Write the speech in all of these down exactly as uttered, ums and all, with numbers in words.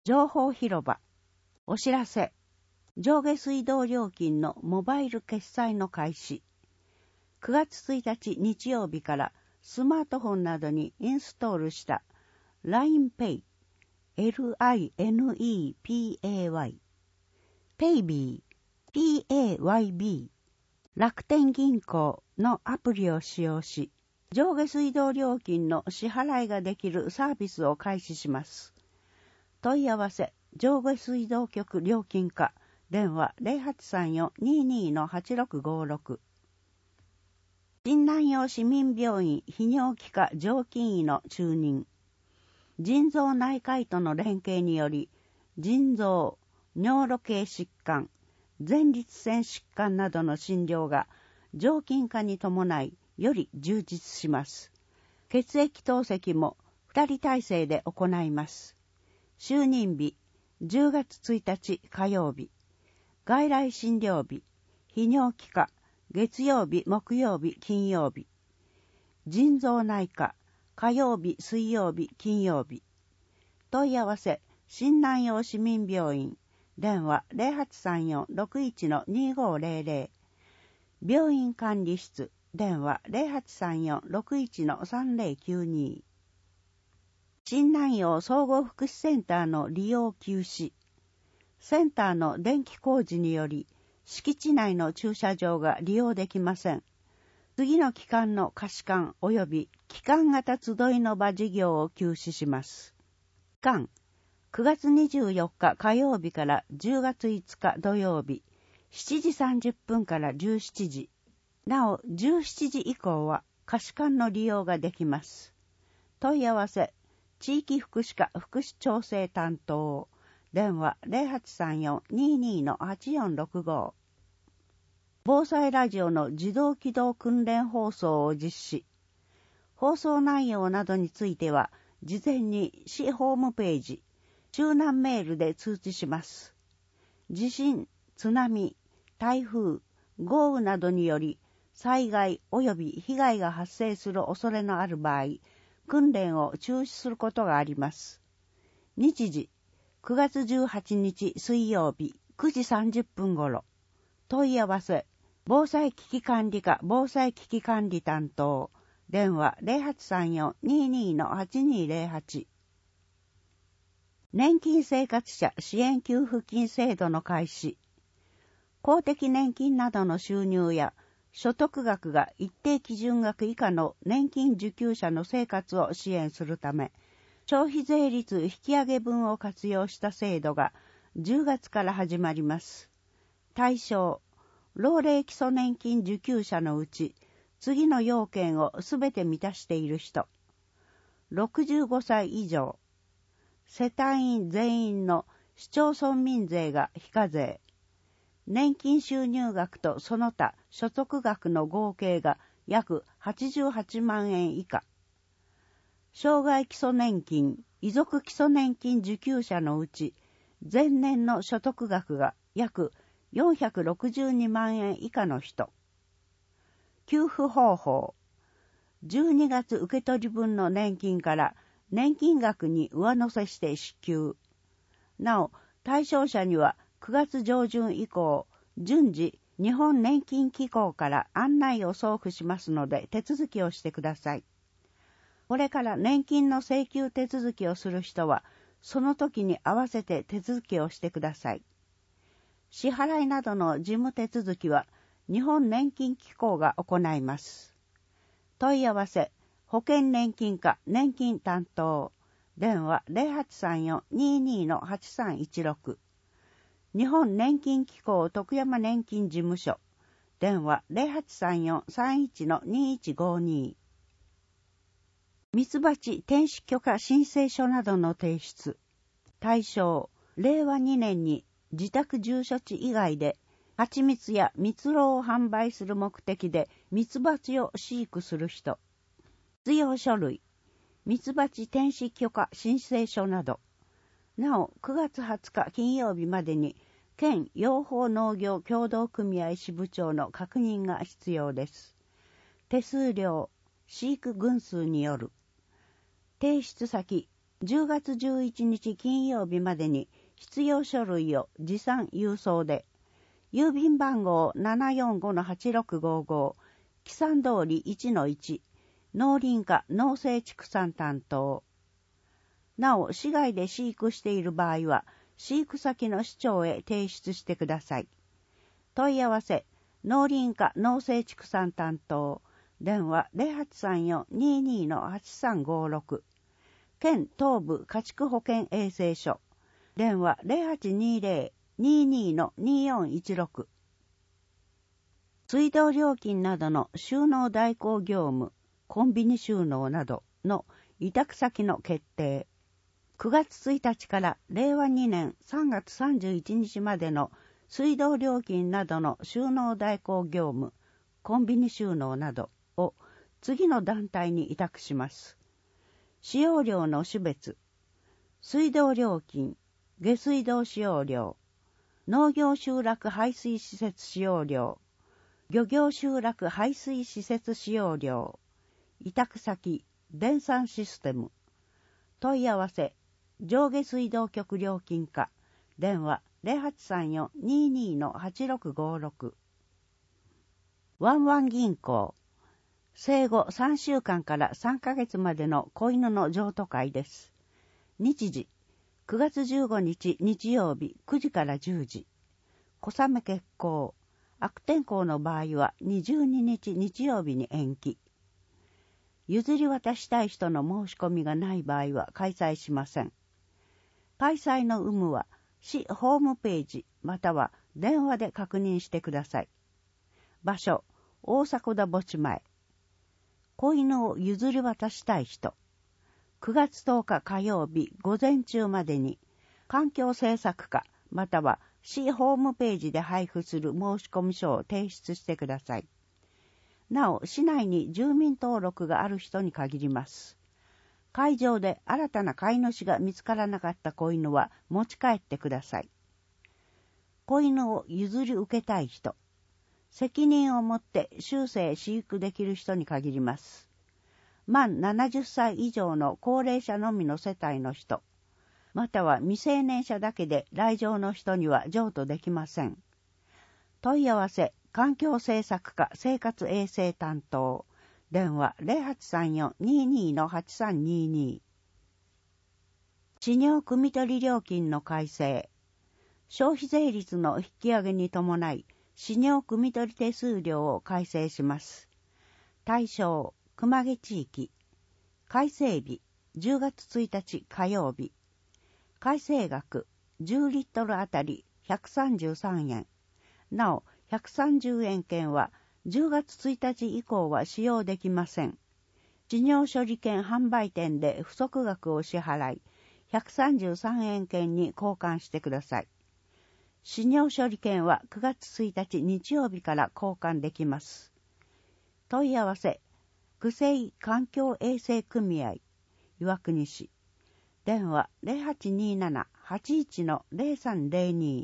情報広場。お知らせ。上下水道料金のモバイル決済の開始。くがつついたち日曜日からスマートフォンなどにインストールした ライン Pay、エルアイエヌイーピーエーワイ、Payb、ピーエーワイビー、楽天銀行のアプリを使用し、上下水道料金の支払いができるサービスを開始します。問い合わせ、上下水道局料金課、電話 ゼロはちさんよん にーにー のはちろくごろく。新南陽市民病院泌尿器科常勤医の中任。腎臓内科医との連携により、腎臓、尿路系疾患、前立腺疾患などの診療が常勤化に伴い、より充実します。血液透析もふたり体制で行います。就任日、じゅうがつついたち火曜日。外来診療日、泌尿器科、月曜日、木曜日、金曜日。腎臓内科、火曜日、水曜日、金曜日。問い合わせ、新南陽市民病院、電話 ゼロはちさんよん ろくいち のにーごーゼロゼロ。病院管理室、電話 ゼロはちさんよん ろくいち のさんぜろきゅうに。新南陽総合福祉センターの利用休止。センターの電気工事により、敷地内の駐車場が利用できません。次の期間の貸館及び期間型集いの場事業を休止します。期間、くがつにじゅうよっか火曜日からじゅうがついつか土曜日、しちじさんじゅっぷんからじゅうしちじ。なお、じゅうしちじ以降は貸館の利用ができます。問い合わせ、地域福祉課福祉調整担当、電話 ゼロはちさんよん にーにー のはちよんろくご。防災ラジオの自動起動訓練放送を実施。放送内容などについては、事前に市ホームページ、周南メールで通知します。地震、津波、台風、豪雨などにより、災害及び被害が発生する恐れのある場合、訓練を中止することがあります。日時、くがつじゅうはちにち水曜日くじさんじゅっぷん頃。問い合わせ、防災危機管理課防災危機管理担当、電話 ゼロはちさんよん にーにー のはちにーゼロはち。年金生活者支援給付金制度の開始。公的年金などの収入や所得額が一定基準額以下の年金受給者の生活を支援するため、消費税率引き上げ分を活用した制度がじゅうがつから始まります。対象、老齢基礎年金受給者のうち、次の要件をすべて満たしている人。ろくじゅうごさい以上。世帯員全員の市町村民税が非課税。年金収入額とその他所得額の合計が約はちじゅうはちまんえん以下。障害基礎年金、遺族基礎年金受給者のうち、前年の所得額が約よんひゃくろくじゅうにまんえん以下の人。給付方法。じゅうにがつ受取分の年金から年金額に上乗せして支給。なお、対象者にはくがつ上旬以降、順次、日本年金機構から案内を送付しますので手続きをしてください。これから年金の請求手続きをする人は、その時に合わせて手続きをしてください。支払いなどの事務手続きは、日本年金機構が行います。問い合わせ、保険年金課年金担当、電話 ゼロはちさんよん にーにー のはちさんいちろく。日本年金機構徳山年金事務所、電話 ゼロはちさんよん さんいち のにいちごに。ミツバチ転出許可申請書などの提出。対象、れいわにねんに自宅住所地以外で蜂蜜や蜜蝋を販売する目的でミツバチを飼育する人。必要書類、ミツバチ転出許可申請書など。なお、くがつはつか金曜日までに県養蜂農業協同組合支部長の確認が必要です。手数料、飼育群数による。提出先、 じゅうがつじゅういちにち金曜日までに必要書類を持参郵送で、郵便番号 ななよんごのはちろくごご、木山通り いちのいち、農林課農政畜産担当。なお、市外で飼育している場合は、飼育先の市長へ提出してください。問い合わせ、農林課農政畜産担当、電話 ゼロはちさんよん にーにーのはちさんごろく、県東部家畜保健衛生所、電話 ゼロはちにーぜろ にーにーのにーよんいちろく。水道料金などの収納代行業務、コンビニ収納などの委託先の決定。くがつついたちかられいわにねんさんがつさんじゅういちにちまでの水道料金などの収納代行業務、コンビニ収納などを次の団体に委託します。使用料の種別、水道料金、下水道使用料、農業集落排水施設使用料、漁業集落排水施設使用料、委託先、電算システム、問い合わせ、上下水道局料金課、電話 ゼロはちさんよん にーにーのはちろくごろく。ワンワン銀行、生後さんしゅうかんからさんかげつまでの子犬の譲渡会です。日時、くがつじゅうごにち日曜日くじからじゅうじ。小雨決行、悪天候の場合はにじゅうににち日曜日に延期。譲り渡したい人の申し込みがない場合は開催しません。開催の有無は市ホームページまたは電話で確認してください。場所、大迫田墓地前。子犬を譲り渡したい人。くがつとおか火曜日午前中までに環境政策課または市ホームページで配布する申込書を提出してください。なお、市内に住民登録がある人に限ります。会場で新たな飼い主が見つからなかった子犬は持ち帰ってください。子犬を譲り受けたい人。責任を持って終生飼育できる人に限ります。満ななじゅっさい以上の高齢者のみの世帯の人、または未成年者だけで来場の人には譲渡できません。問い合わせ、環境政策課生活衛生担当、電話 ゼロはちさんよん にーにーのはちさんにーにー。飼料汲み取り料金の改正。消費税率の引き上げに伴い、飼料汲み取り手数料を改正します。対象、熊毛地域。改正日、じゅうがつついたち火曜日。改正額、じゅうリットルあたりひゃくさんじゅうさんえん。なお、ひゃくさんじゅうえん券はじゅうがつついたち以降は使用できません。事業処理券販売店で不足額を支払い、ひゃくさんじゅうさんえん券に交換してください。事業処理券はくがつついたち日曜日から交換できます。問い合わせ、区政環境衛生組合、岩国市。電話 ゼロはちにーなな はちいちのゼロさんゼロに。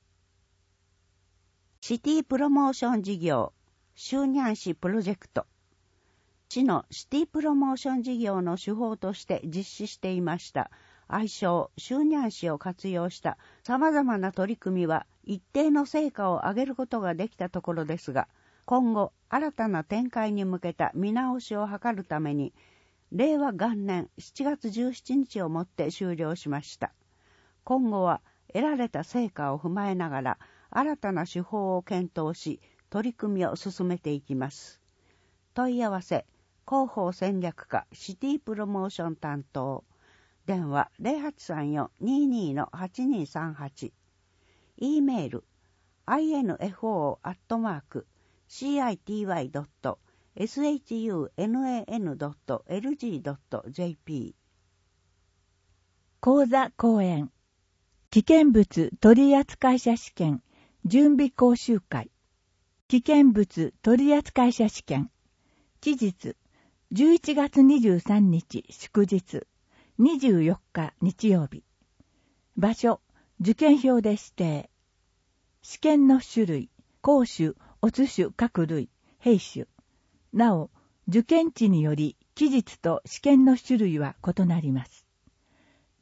シティプロモーション事業、周南市プロジェクト。市のシティプロモーション事業の手法として実施していました。愛称、周南市を活用した様々な取り組みは一定の成果を上げることができたところですが、今後新たな展開に向けた見直しを図るために、れいわがんねんしちがつじゅうしちにちをもって終了しました。今後は得られた成果を踏まえながら、新たな手法を検討し、取り組みを進めていきます。問い合わせ、広報戦略課シティプロモーション担当。電話 ゼロはちさんよん にーにーのはちにーさんはち。E メール アイエヌエフオー アットマーク シーアイティーワイ ドット エスエイチユーエヌエーエヌ ドット エルジー ドット ジェーピー。 講座講演。危険物取扱者試験準備講習会。危険物取扱者試験。期日じゅういちがつにじゅうさんにち祝日。にじゅうよっか日曜日。場所、受験票で指定。試験の種類、講種、オツ種各類、兵種。なお、受験地により期日と試験の種類は異なります。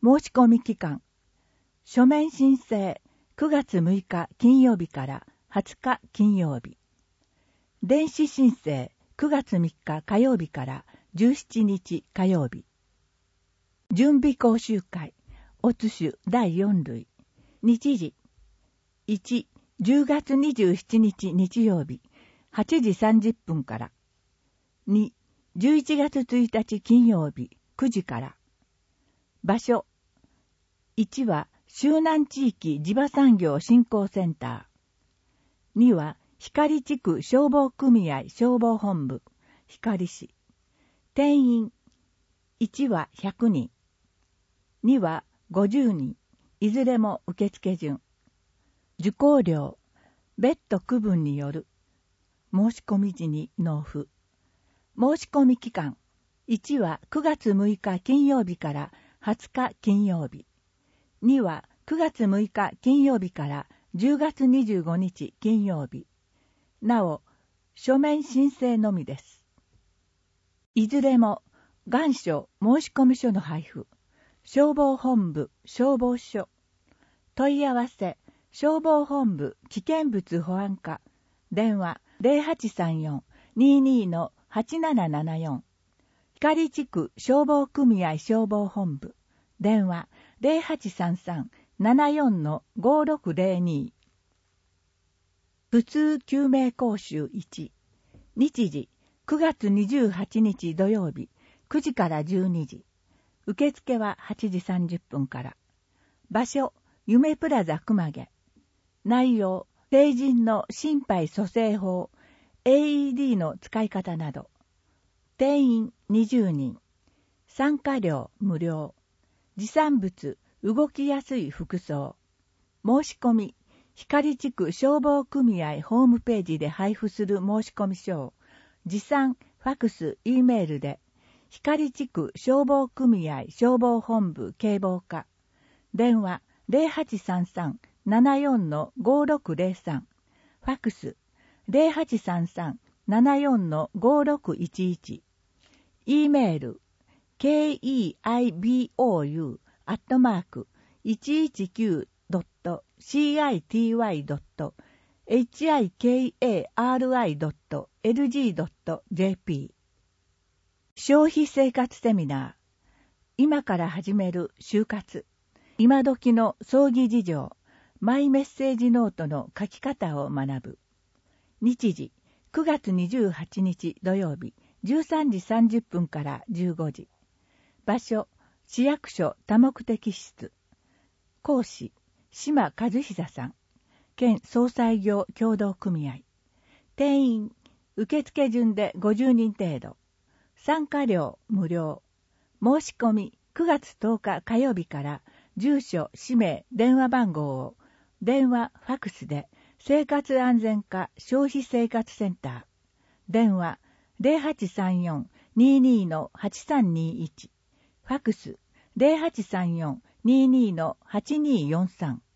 申し込み期間。書面申請くがつむいか金曜日からはつか金曜日。電子申請くがつみっか火曜日からじゅうしちにち火曜日。準備講習会、オツ種だいよんるい。日時。いち、じゅうがつにじゅうしちにち日曜日、はちじさんじゅっぷんから。に、じゅういちがつついたち金曜日、くじから。場所。いちは、周南地域地場産業振興センター。には、光地区消防組合消防本部、光市。定員。いちはひゃくにん。にはごじゅうにん。いずれも受付順。受講料。別途区分による。申し込み時に納付。申し込み期間。いちはくがつむいか金曜日からはつか金曜日。にはくがつむいか金曜日からじゅうがつにじゅうごにち金曜日。なお、書面申請のみです。いずれも、願書申込書の配布、消防本部消防署、問い合わせ、消防本部危険物保安課、電話 ゼロはちさんよん にーにー のはちななななよん、光地区消防組合消防本部、電話 ゼロはちさんさん ななよん のごろくゼロに。普通救命講習いち。日時、くがつにじゅうはちにち土曜日、くじからじゅうにじ。受付ははちじさんじゅっぷんから。場所、夢プラザ熊毛。内容、成人の心肺蘇生法、エーイーディー の使い方など。定員にじゅうにん。参加料無料。持参物、動きやすい服装。申し込み、光地区消防組合ホームページで配布する申込書を、持参、ファクス、Eメールで、光地区消防組合消防本部警防課、電話 ゼロはちさんさん ななよん のごろくゼロさん、ファクス ゼロはちさんさん ななよん のごろくいちいち、Eメール ケーイーアイビーオーユー アットマーク いちいちきゅう ドット シーアイティーワイ ドット エイチアイケーエーアールアイ ドット エルジー ドット ジェーピー。消費生活セミナー。今から始める就活。今時の葬儀事情。マイメッセージノートの書き方を学ぶ。日時、くがつにじゅうはちにち土曜日、じゅうさんじさんじゅっぷんからじゅうごじ。場所、市役所多目的室。講師、島和久さん。県総裁業協同組合。定員、受付順でごじゅうにん程度。参加料無料。申し込みくがつとおか火曜日から住所、氏名、電話番号を電話、ファクスで生活安全課消費生活センター。電話 ゼロはちさんよん にーにー のはちさんにいち。ファクス ゼロはちさんよん にーにー のはちにーよんさん。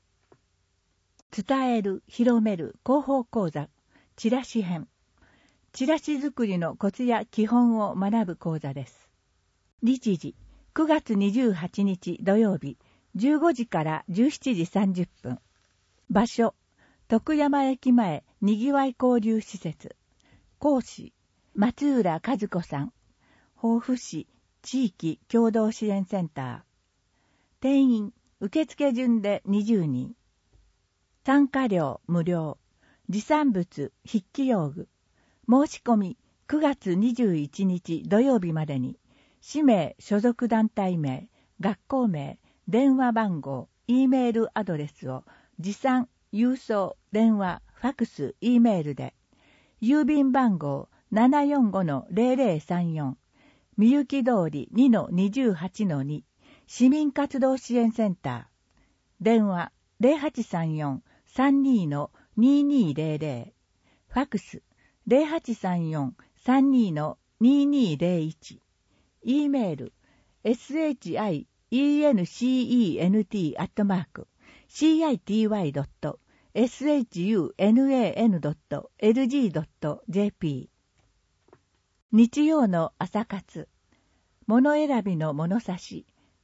伝える、広める広報講座、チラシ編。チラシ作りのコツや基本を学ぶ講座です。日時、くがつにじゅうはちにち土曜日、じゅうごじからじゅうしちじさんじゅっぷん。場所、徳山駅前にぎわい交流施設。講師、松浦和子さん。防府市地域共同支援センター。定員、受付順でにじゅうにん。参加料無料。持参物、筆記用具。申し込みくがつにじゅういちにち土曜日までに、氏名、所属団体名、学校名、電話番号、Eメールアドレスを持参、郵送、電話、ファクス、Eメールで、郵便番号 ななよんごのゼロゼロさんよん、みゆき通り にのにじゅうはちのに、市民活動支援センター。電話 ゼロはちさんよん さんにーのにーにーゼロゼロ、ファクスゼロはちさんよん さんにーのにーにーゼロいち、Eメール シン アットマーク シーアイティーワイ ドット サン ドット エルジー ドット ジェーピー。日曜の朝活。物選びの物差し。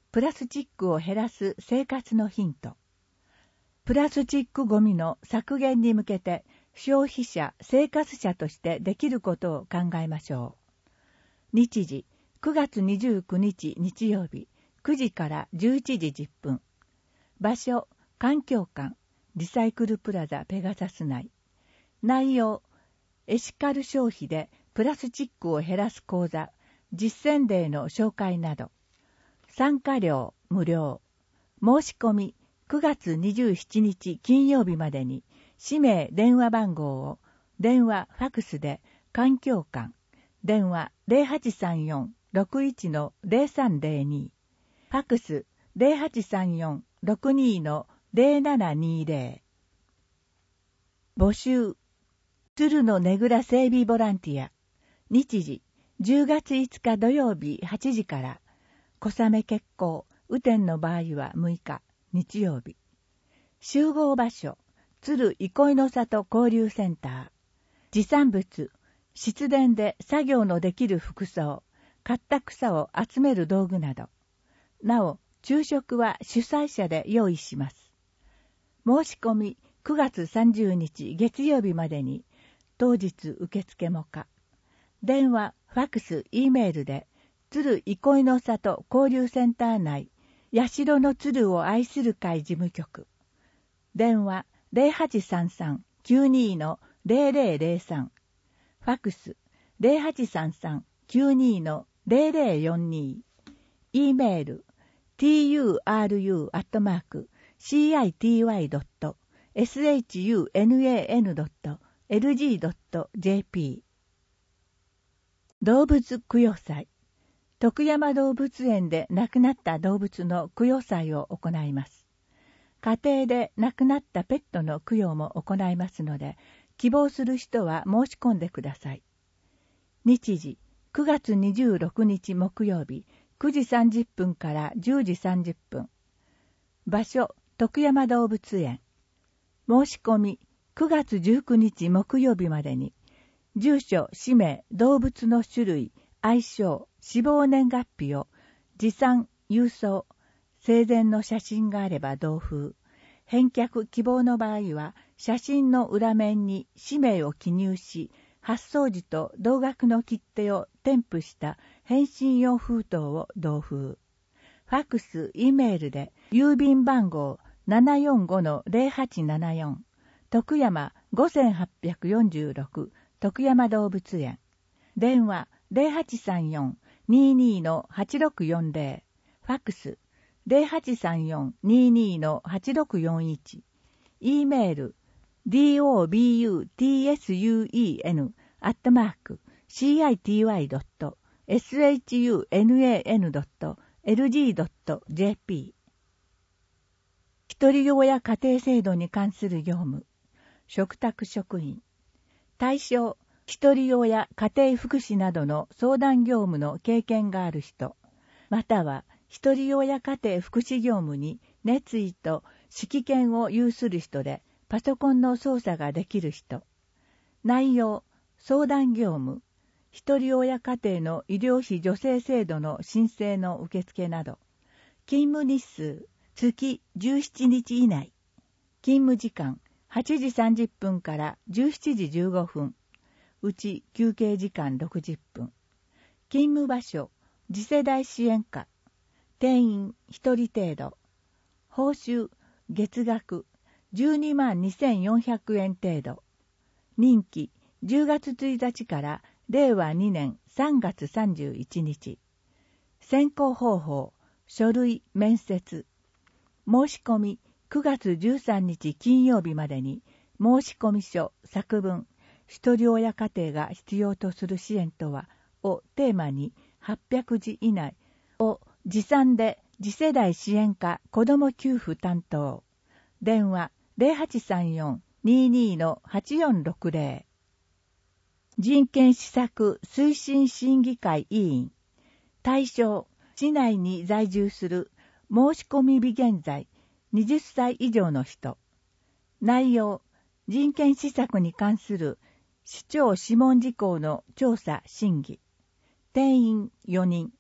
プラスチックを減らす生活のヒント。プラスチックごみの削減に向けて消費者、生活者としてできることを考えましょう。日時、くがつにじゅうくにち日曜日、くじからじゅういちじじゅっぷん。場所、環境館、リサイクルプラザペガサス内。内容、エシカル消費でプラスチックを減らす講座、実践例の紹介など。参加料無料。申し込みくがつにじゅうしちにち金曜日までに、氏名電話番号を電話ファクスで環境館、電話 ゼロはちさんよん ろくいち ゼロさんゼロに、ファクス ゼロはちさんよん ろくに ゼロななにゼロ。募集、鶴のねぐら整備ボランティア。日時、じゅうがついつか土曜日はちじから。小雨決行、雨天の場合はむいか、日曜日。集合場所、鶴憩いの里交流センター。持参物、湿田で作業のできる服装、刈った草を集める道具など。なお、昼食は主催者で用意します。申し込みくがつさんじゅうにち月曜日までに、当日受付も可。電話、ファクス、Eメールで、鶴憩いの里交流センター内、八代の鶴を愛する会事務局。電話、ゼロはちさんさん きゅうに ゼロゼロゼロさん。ファクス、ゼロはちさんさん きゅうに ゼロゼロよんに。Eメール、トゥーアールユー アットマーク シーアイティーワイ ドット エスエイチユーエヌエーエヌ ドット エルジー ドット ジェーピー。動物供養祭。徳山動物園で亡くなった動物の供養祭を行います。家庭で亡くなったペットの供養も行いますので、希望する人は申し込んでください。日時、くがつにじゅうろくにち木曜日、くじさんじゅっぷんからじゅうじさんじゅっぷん。場所、徳山動物園。申し込み、くがつじゅうくにち木曜日までに、住所、氏名、動物の種類、愛称、死亡年月日を持参、郵送、生前の写真があれば同封、返却希望の場合は写真の裏面に氏名を記入し、発送時と同額の切手を添付した返信用封筒を同封。ファクス、Eメールで郵便番号 ななよんごのゼロはちななよん、徳山ごせんはっぴゃくよんじゅうろく徳山動物園。電話ゼロはちさんよん にーにーのはちろくよんゼロ、ファクスゼロはちさんよん にーにーのはちろくよんいち、Eメール ドブツスン アットマーク シーアイティーワイ ドット エスエイチユーエヌエーエヌ ドット エルジー ドット ジェーピー。ひとり親家庭制度に関する業務、嘱託職員、対象、ひとり親家庭福祉などの相談業務の経験がある人、またはひとり親家庭福祉業務に熱意と指揮権を有する人でパソコンの操作ができる人。内容、相談業務、ひとり親家庭の医療費助成制度の申請の受付など。勤務日数、月じゅうしちにち以内。勤務時間、はちじさんじゅっぷんからじゅうしちじじゅうごふん。うち休憩時間ろくじゅっぷん。勤務場所、次世代支援課。定員ひとり程度。報酬、月額じゅうにまんにせんよんひゃくえん程度。任期、じゅうがつついたちかられいわにねんさんがつさんじゅういちにち。選考方法、書類、面接。申し込み、くがつじゅうさんにち金曜日までに、申込書、作文、ひとり親家庭が必要とする支援とは、をテーマにはっぴゃくじ以内を持参で次世代支援課子ども給付担当。電話ゼロはちさんよん にーにーのはちよんろくゼロ。人権施策推進審議会委員。対象、市内に在住する申し込み日現在はたち以上の人。内容、人権施策に関する市長諮問事項の調査審議。定員よにん。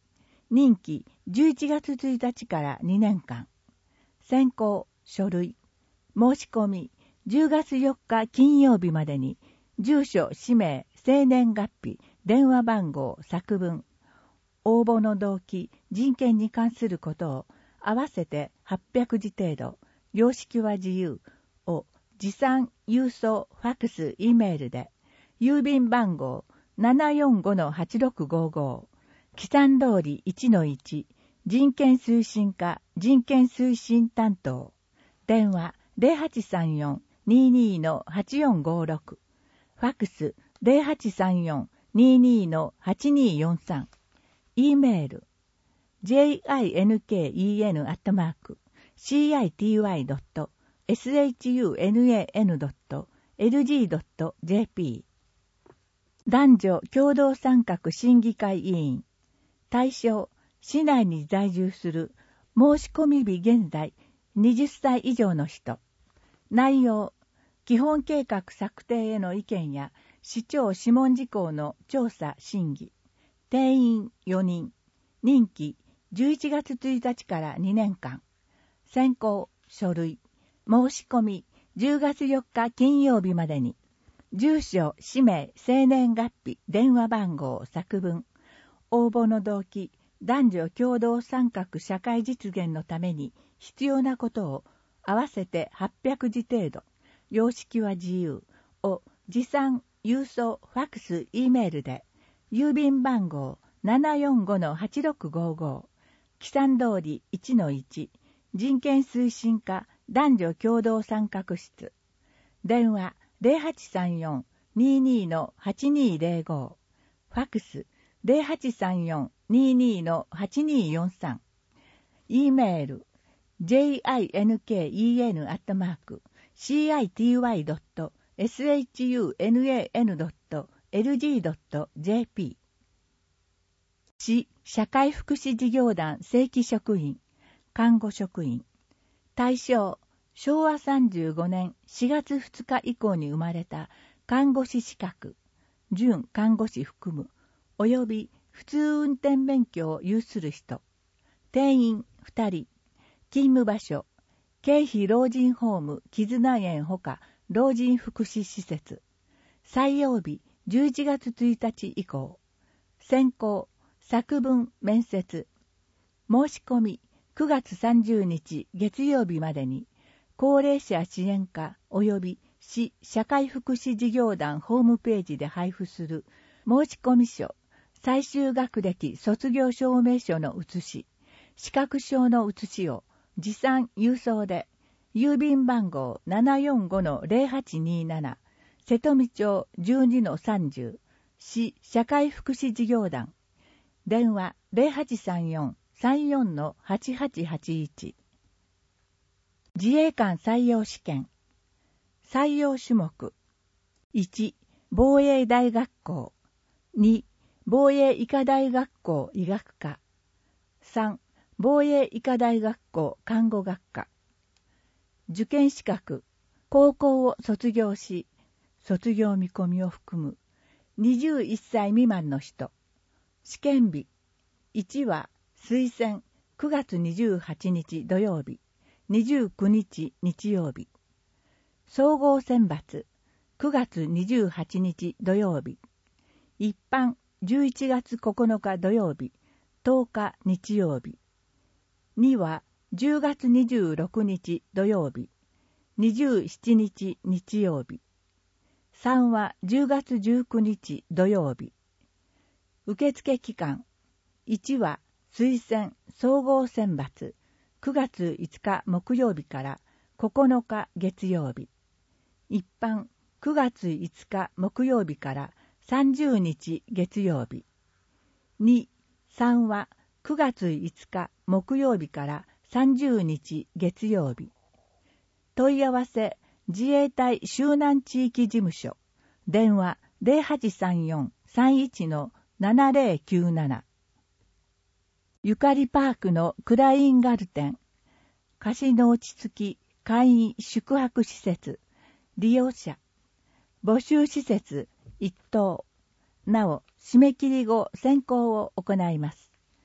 任期じゅういちがつついたちからにねんかん。選考、書類、申し込み、じゅうがつよっか金曜日までに、住所、氏名、生年月日、電話番号、作文、応募の動機、人権に関することを合わせてはっぴゃくじ程度、様式は自由を持参、郵送、ファックス、Eメールで、郵便番号 ななよんごのはちろくごご、記算通り いちのいち、人権推進課、人権推進担当、電話 ゼロはちさんよん にーにーのはちよんごろく、ファックス ゼロはちさんよん にーにーのはちにーよんさん、Eメール ジンケン アットマーク シーアイティーワイドット エスエイチユーエヌエーエヌドットエルジードットジェーピー 男女共同参画審議会委員対象、市内に在住する申し込み日現在はたち以上の人。内容、基本計画策定への意見や市長諮問事項の調査審議。定員よにん。任期じゅういちがつついたちからにねんかん。選考、書類、申し込みじゅうがつよっか金曜日までに。住所、氏名、生年月日、電話番号、作文。応募の動機、男女共同参画社会実現のために必要なことを合わせてはっぴゃくじ程度、様式は自由を持参、郵送、ファックス、Eメールで、郵便番号 ななよんごのはちろくごご、記算通り いちのいち、人権推進課男女共同参画室、電話 ゼロはちさんよん にーにーのはちにーゼロご、ファックス ゼロはちさんよん にーにーのはちにーよんさん、Eメール ジンケン アットマーク シーアイティーワイドットエスエイチユーエヌエーエヌドットエルジードットジェーピー 市社会福祉事業団正規職員、看護職員、対象、しょうわさんじゅうごねんしがつふつか以降に生まれた看護師資格、準看護師含む、および普通運転免許を有する人、定員ふたり、勤務場所、京浜老人ホーム絆園ほか老人福祉施設、採用日じゅういちがつついたち以降、選考、作文、面接、申し込みくがつさんじゅうにち月曜日までに、高齢者支援課及び市社会福祉事業団ホームページで配布する申込書、最終学歴卒業証明書の写し、資格証の写しを持参郵送で、郵便番号 ななよんごのゼロはちにーなな、瀬戸美町 じゅうにのさんじゅう、市社会福祉事業団、電話 ゼロはちさんよん さんよんのはちはちはちいち。自衛官採用試験。採用種目。いち、防衛大学校。に、防衛医科大学校医学科。さん、防衛医科大学校看護学科。受験資格。高校を卒業し、卒業見込みを含むにじゅういっさい未満の人。試験日。いちは推薦くがつにじゅうはちにち土曜日、にじゅうくにち日曜日。総合選抜くがつにじゅうはちにち土曜日。一般じゅういちがつここのか土曜日、とおか日曜日。にはじゅうがつにじゅうろくにち土曜日、にじゅうしちにち日曜日。さんはじゅうがつじゅうくにち土曜日。受付期間。いちは推薦総合選抜くがついつか木曜日からここのか月曜日。一般くがついつか木曜日からさんじゅうにち月曜日。に、さんはくがついつか木曜日からさんじゅうにち月曜日。問い合わせ自衛隊周南地域事務所。電話 ゼロはちさんよん さんいちのななゼロきゅうなな。ゆかりパークのクラインガルテン。貸しの落ち着き簡易宿泊施設。利用者。募集施設一棟。なお、締め切り後選考を行います。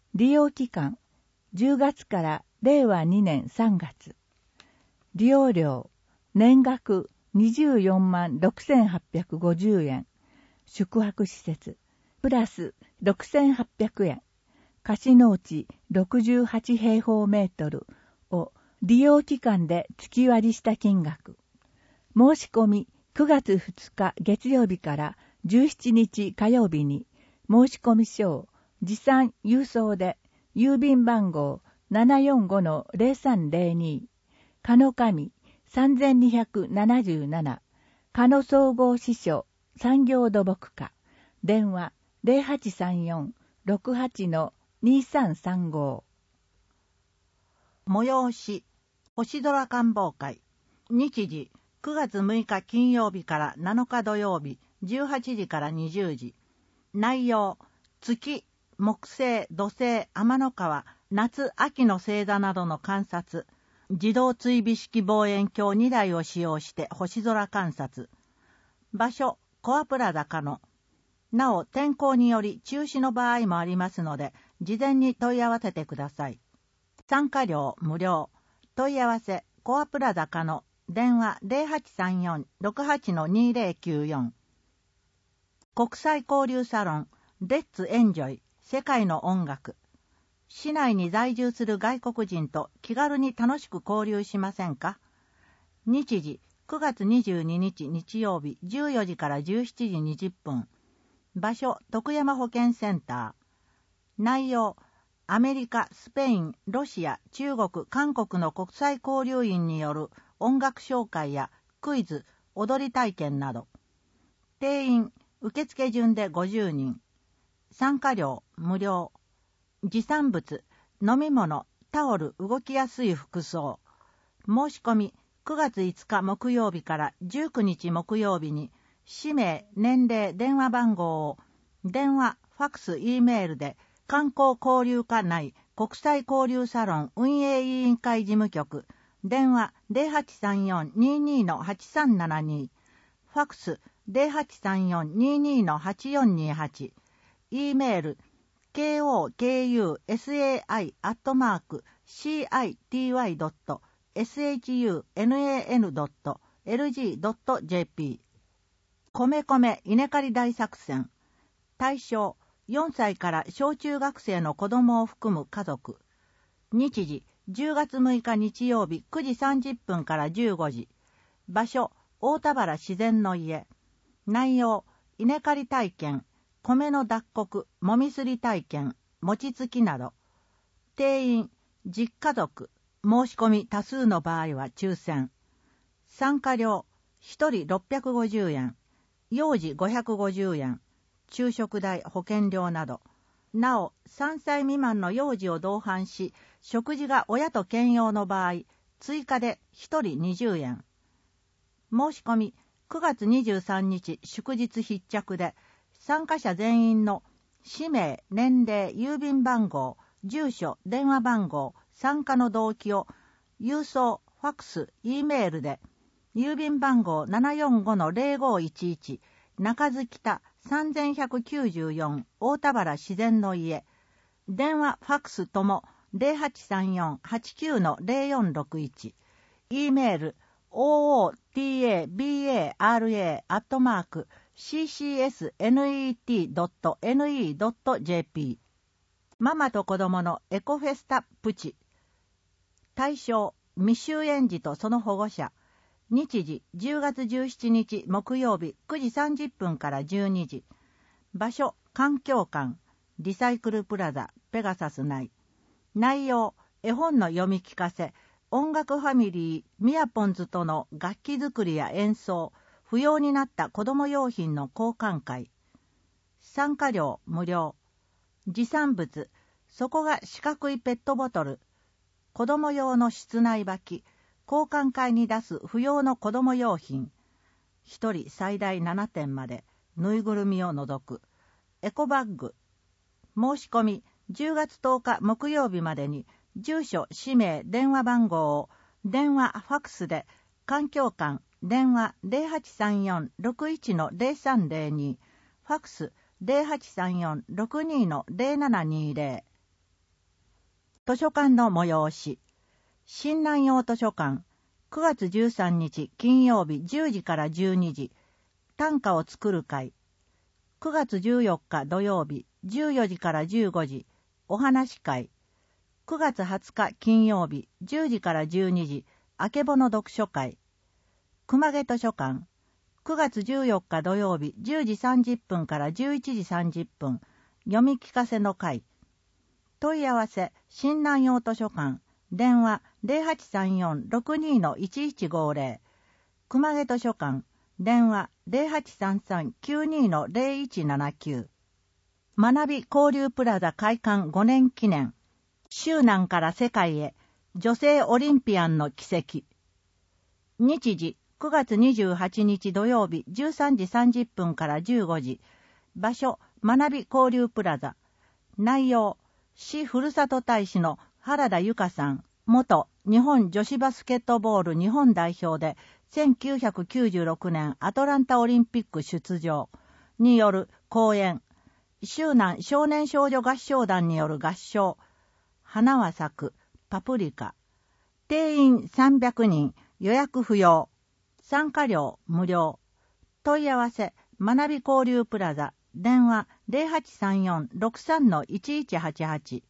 利用期間じゅうがつかられいわにねんさんがつ。利用料年額にじゅうよんまんろくせんはっぴゃくごじゅうえん。宿泊施設プラスろくせんはっぴゃくえん。貸農地ろくじゅうはちへいほうメートルを利用期間で月割りした金額。申し込みくがつふつか月曜日からじゅうしちにち火曜日に申し込み書を持参郵送で郵便番号 ななよんごのぜろさんぜろに 加野上さんにひゃくななじゅうなな加野総合支所産業土木課電話 ゼロはちさんよん ろくはち にさんさんご。 催し星空観望会。日時くがつむいか金曜日からなのか土曜日じゅうはちじからにじゅうじ。内容月、木星、土星、天の川、夏、秋の星座などの観察。自動追尾式望遠鏡にだいを使用して星空観察。場所コアプラザ加野。なお天候により中止の場合もありますので事前に問い合わせてください。参加料無料。問い合わせコアプラザ加野。電話 ゼロはちさんよん ろくはち にぜろきゅうよん。国際交流サロンレッツエンジョイ世界の音楽。市内に在住する外国人と気軽に楽しく交流しませんか。日時くがつにじゅうににち日曜日じゅうよじからじゅうしちじにじゅっぷん。場所徳山保健センター。内容アメリカ、スペイン、ロシア、中国、韓国の国際交流員による音楽紹介やクイズ、踊り体験など。定員受付順でごじゅうにん。参加料無料。持参物飲み物、タオル、動きやすい服装。申し込みくがついつか木曜日からじゅうくにち木曜日に氏名、年齢、電話番号を電話、ファクス、Eメールで観光交流課内国際交流サロン運営委員会事務局電話 ゼロはちさんよん ににのはちさんななに ファクス ゼロはちさんよん ににのはちよんにはち E メール ケーオーケーユーエスエーアイ アットマーク シーアイティーワイ ドット エスエイチユーエヌエーエヌ ドット エルジー ドット ジェーピー。 米米稲刈り大作戦。対象よんさいから小中学生の子供を含む家族。日時じゅうがつむいか日曜日くじさんじゅっぷんからじゅうごじ。場所大田原自然の家。内容稲刈り体験、米の脱穀、もみすり体験、餅つきなど。定員じゅっかぞく。申し込み多数の場合は抽選。参加料ひとりろっぴゃくごじゅうえん、幼児ごひゃくごじゅうえん、昼食代、保険料など。なおさんさい未満の幼児を同伴し食事が親と兼用の場合追加でひとりにじゅうえん。申し込みくがつにじゅうさんにち祝日必着で参加者全員の氏名、年齢、郵便番号、住所、電話番号、参加の動機を郵送、ファクス、Eメールで郵便番号 ななよんごのぜろごいちいち 中津北さんぜんひゃくきゅうじゅうよん大田原自然の家。電話、ファクスともゼロはちさんよん はちきゅうのぜろよんろくいち。E メール オーオーティーエービーエーアールエー アットマーク シーシーエスネット ドット エヌイー ドット ジェーピー。ママと子供のエコフェスタプチ。対象未就園児とその保護者。日時じゅうがつじゅうしちにち木曜日くじさんじゅっぷんからじゅうにじ。場所環境館リサイクルプラザペガサス内。内容絵本の読み聞かせ、音楽ファミリーミヤポンズとの楽器作りや演奏、不要になった子供用品の交換会。参加料無料。持参物そこが四角いペットボトル、子供用の室内履き、交換会に出す不要の子供用品、ひとり最大ななてんまで、ぬいぐるみを除く、エコバッグ。申し込みじゅうがつとおか木曜日までに住所、氏名、電話番号を電話、ファクスで環境館電話 ゼロはちさんよん ろくいちのぜろさんぜろに、ファクスゼロはちさんよん ろくにのぜろななにぜろ。 図書館の催し。新南陽図書館、くがつじゅうさんにち金曜日じゅうじからじゅうにじ、短歌を作る会。くがつじゅうよっか土曜日じゅうよじからじゅうごじ、お話会。くがつはつか金曜日じゅうじからじゅうにじ、あけぼの読書会。熊毛図書館、くがつじゅうよっか土曜日じゅうじさんじゅっぷんからじゅういちじさんじゅっぷん、読み聞かせの会。問い合わせ、新南陽図書館、電話 ゼロはちさんよん ろくに のいちいちごゼロ、熊毛図書館、電話 ゼロはちさんさん きゅうに のゼロいちななきゅう。学び交流プラザ開館ごねん記念、周南から世界へ、女性オリンピアンの奇跡。日時、くがつにじゅうはちにち土曜日じゅうさんじさんじゅっぷんからじゅうごじ、場所、学び交流プラザ。内容、市ふるさと大使の原田由香さん、元日本女子バスケットボール日本代表でせんきゅうひゃくきゅうじゅうろくねんアトランタオリンピック出場による講演、周南少年少女合唱団による合唱、花は咲く、パプリカ。定員さんびゃくにん、予約不要。参加料無料。問い合わせ、学び交流プラザ、電話 ゼロはちさんよん ろくさん のいちいちはちはち。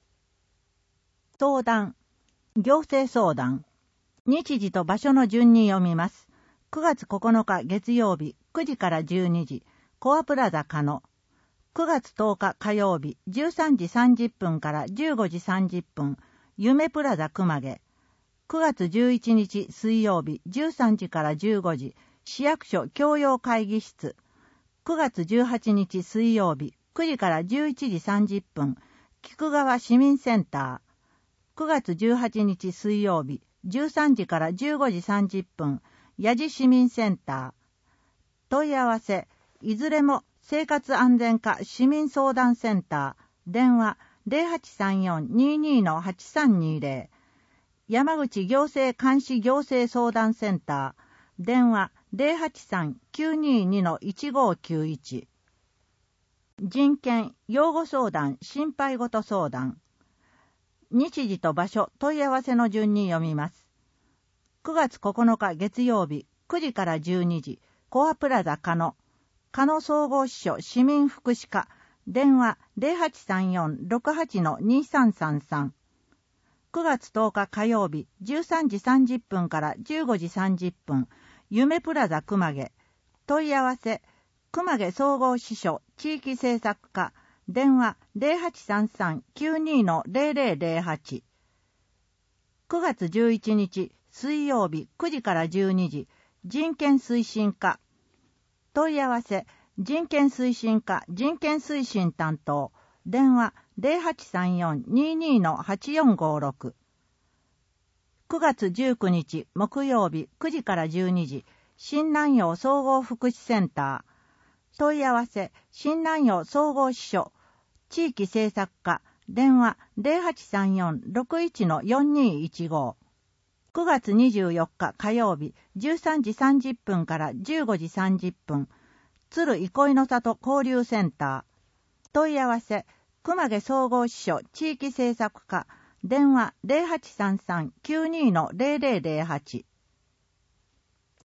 相談、行政相談。日時と場所の順に読みます。くがつここのか月曜日くじからじゅうにじ、コアプラザ加野。くがつとおか火曜日じゅうさんじさんじゅっぷんからじゅうごじさんじゅっぷん、夢プラザ熊毛。くがつじゅういちにち水曜日じゅうさんじからじゅうごじ、市役所教養会議室。くがつじゅうはちにち水曜日くじからじゅういちじさんじゅっぷん、菊川市民センター。くがつじゅうはちにち水曜日じゅうさんじからじゅうごじさんじゅっぷん、八路市民センター。問い合わせ、いずれも生活安全課市民相談センター。電話 ゼロはちさんよん にに のはちさんにゼロ。山口行政監視行政相談センター。電話 ゼロはちさん きゅうにに のいちごきゅういち。人権、養護相談、心配事相談。日時と場所、問い合わせの順に読みます。くがつここのか月曜日くじからじゅうにじ、コアプラザ加野。加野総合支所市民福祉課。電話 ゼロはちさんよん ろくはち のにさんさんさん。くがつとおか火曜日じゅうさんじさんじゅっぷんからじゅうごじさんじゅっぷん、夢プラザ熊毛。問い合わせ、熊毛総合支所地域政策課。電話 ゼロはちさんさん きゅうに のゼロゼロゼロはち。くがつじゅういちにち水曜日くじからじゅうにじ、人権推進課。問い合わせ、人権推進課人権推進担当。電話 ゼロはちさんよん にに のはちよんごろく。くがつじゅうくにち木曜日くじからじゅうにじ、新南陽総合福祉センター。問い合わせ、新南陽総合支所地域政策課。電話 ゼロはちさんよん ろくいち のよんにいちご。くがつにじゅうよっか火曜日じゅうさんじさんじゅっぷんからじゅうごじさんじゅっぷん、鶴憩いの里交流センター。問い合わせ、熊毛総合支所地域政策課。電話 ゼロはちさんさん きゅうに のゼロゼロゼロはち。